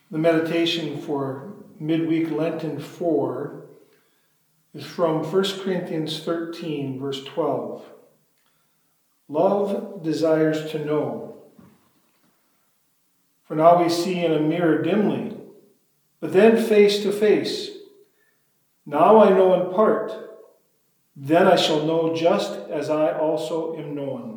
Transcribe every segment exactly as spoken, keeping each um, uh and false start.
The meditation for midweek Lenten four is from First Corinthians thirteen, verse twelve. Love desires to know. For now we see in a mirror dimly, but then face to face. Now I know in part, then I shall know just as I also am known.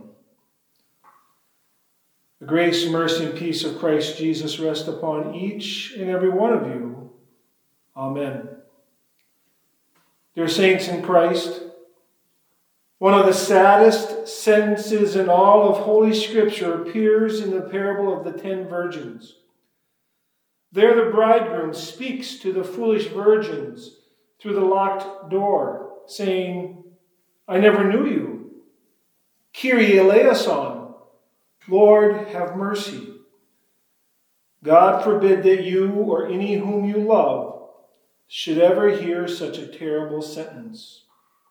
The grace, mercy, and peace of Christ Jesus rest upon each and every one of you. Amen. Dear saints in Christ, one of the saddest sentences in all of Holy Scripture appears in the parable of the ten virgins. There the bridegroom speaks to the foolish virgins through the locked door, saying, I never knew you. Kyrie eleison. Lord, have mercy. God forbid that you or any whom you love should ever hear such a terrible sentence.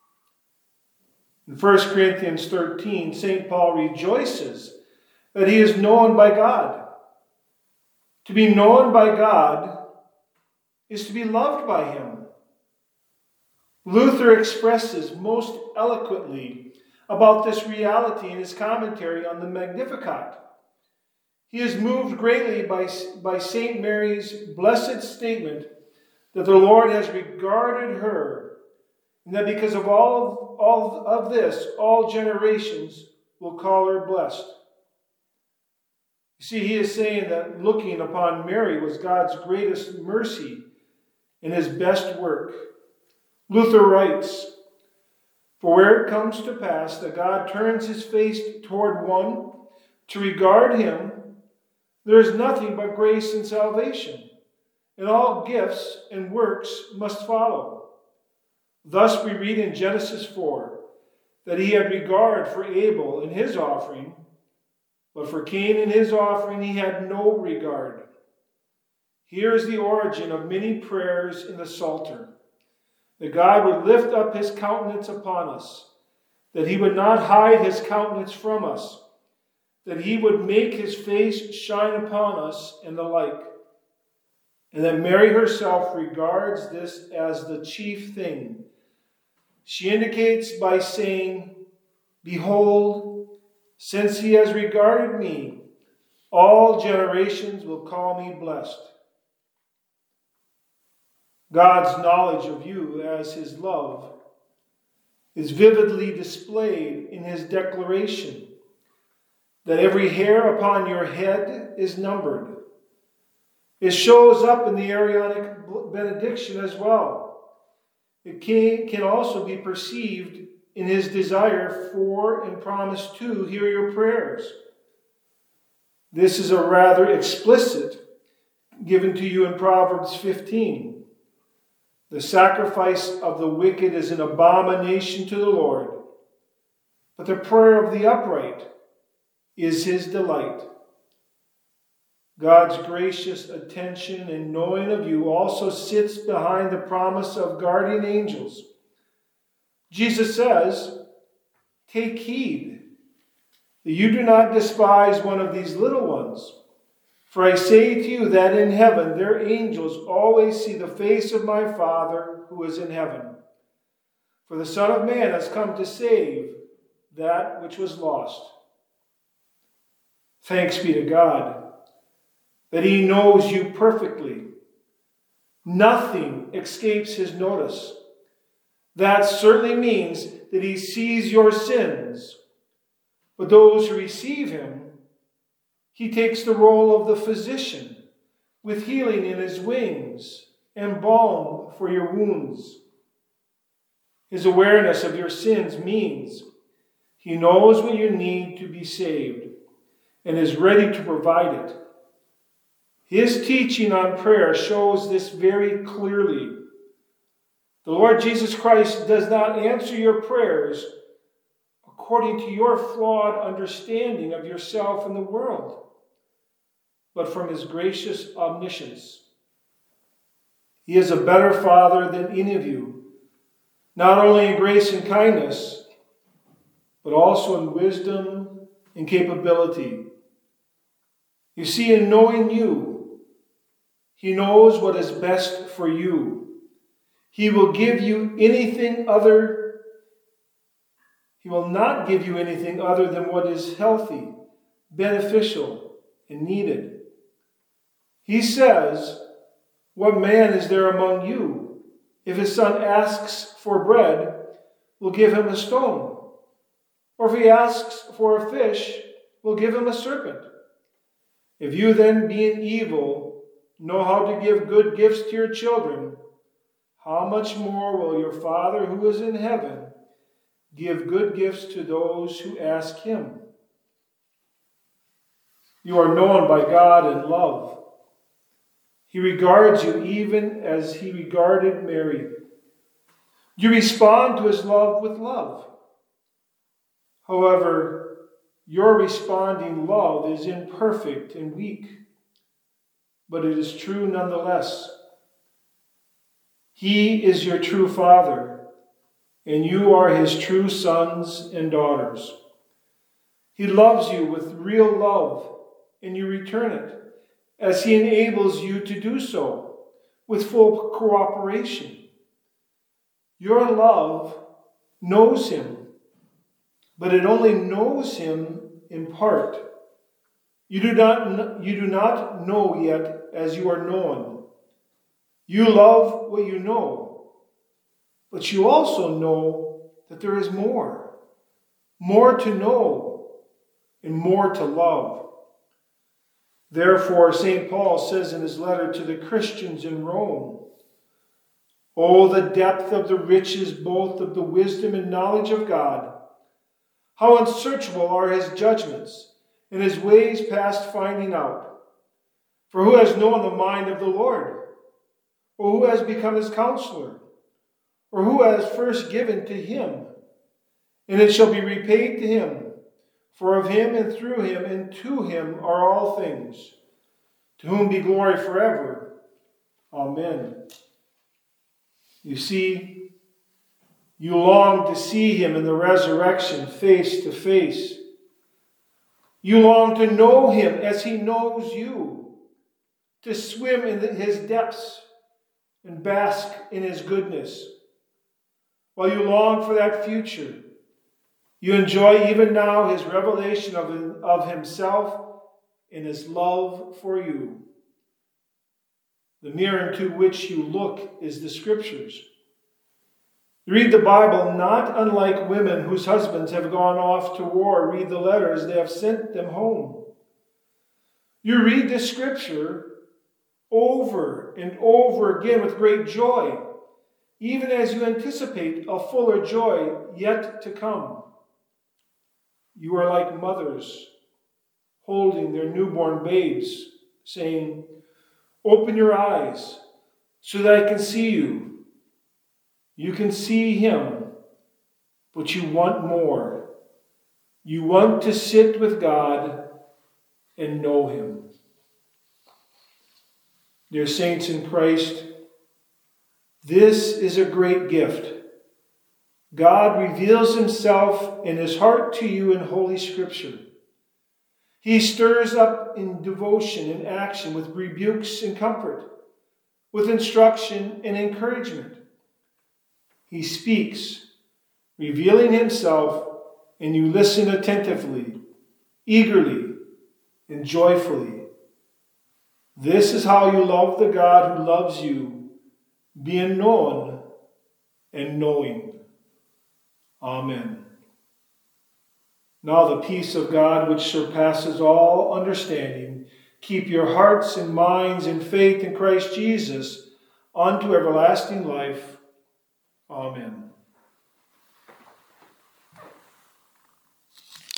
In First Corinthians thirteen, Saint Paul rejoices that he is known by God. To be known by God is to be loved by him. Luther expresses most eloquently about this reality in his commentary on the Magnificat. He is moved greatly by, by Saint Mary's blessed statement that the Lord has regarded her, and that because of all, all of this, all generations will call her blessed. You see, he is saying that looking upon Mary was God's greatest mercy and his best work. Luther writes, For where it comes to pass that God turns his face toward one to regard him, there is nothing but grace and salvation, and all gifts and works must follow. Thus we read in Genesis four that he had regard for Abel and his offering, but for Cain and his offering he had no regard. Here is the origin of many prayers in the Psalter, that God would lift up his countenance upon us, that he would not hide his countenance from us, that he would make his face shine upon us, and the like. And that Mary herself regards this as the chief thing. She indicates by saying, Behold, since he has regarded me, all generations will call me blessed. God's knowledge of you as his love is vividly displayed in his declaration that every hair upon your head is numbered. It shows up in the Arianic benediction as well. It can, can also be perceived in his desire for and promise to hear your prayers. This is a rather explicit given to you in Proverbs fifteen. The sacrifice of the wicked is an abomination to the Lord, but the prayer of the upright is his delight. God's gracious attention and knowing of you also sits behind the promise of guardian angels. Jesus says, Take heed that you do not despise one of these little ones. For I say to you that in heaven their angels always see the face of my Father who is in heaven. For the Son of Man has come to save that which was lost. Thanks be to God that he knows you perfectly. Nothing escapes his notice. That certainly means that he sees your sins. But those who receive him, he takes the role of the physician, with healing in his wings and balm for your wounds. His awareness of your sins means he knows what you need to be saved and is ready to provide it. His teaching on prayer shows this very clearly. The Lord Jesus Christ does not answer your prayers according to your flawed understanding of yourself and the world, but from his gracious omniscience. He is a better Father than any of you, not only in grace and kindness, but also in wisdom and capability. You see, in knowing you, He knows what is best for you. He will give you anything other. He will not give you anything other than what is healthy, beneficial, and needed. He says, "What man is there among you? If his son asks for bread, we'll give him a stone. Or if he asks for a fish, we'll give him a serpent. If you then, being evil, know how to give good gifts to your children, how much more will your Father who is in heaven give good gifts to those who ask him?" You are known by God in love. He regards you even as he regarded Mary. You respond to his love with love. However, your responding love is imperfect and weak, but it is true nonetheless. He is your true Father, and you are his true sons and daughters. He loves you with real love, and you return it, as he enables you to do so with full cooperation. Your love knows him, but it only knows him in part. You do not, you do not know yet as you are known. You love what you know, but you also know that there is more, more to know and more to love. Therefore, Saint Paul says in his letter to the Christians in Rome, "Oh, the depth of the riches both of the wisdom and knowledge of God! How unsearchable are his judgments, and his ways past finding out! For who has known the mind of the Lord? Or who has become his counselor? Or who has first given to him? And it shall be repaid to him. For of him and through him and to him are all things, to whom be glory forever. Amen." You see, you long to see him in the resurrection face to face. You long to know him as he knows you, to swim in his depths and bask in his goodness. While you long for that future, you enjoy even now his revelation of, of himself and his love for you. The mirror into which you look is the Scriptures. You read the Bible not unlike women whose husbands have gone off to war read the letters they have sent them home. You read the Scripture over and over again with great joy, even as you anticipate a fuller joy yet to come. You are like mothers holding their newborn babes, saying, "Open your eyes so that I can see you." You can see him, but you want more. You want to sit with God and know him. Dear saints in Christ, this is a great gift. God reveals himself in his heart to you in Holy Scripture. He stirs up in devotion and action with rebukes and comfort, with instruction and encouragement. He speaks, revealing himself, and you listen attentively, eagerly, and joyfully. This is how you love the God who loves you, being known and knowing. Amen. Now the peace of God, which surpasses all understanding, keep your hearts and minds in faith in Christ Jesus unto everlasting life. Amen.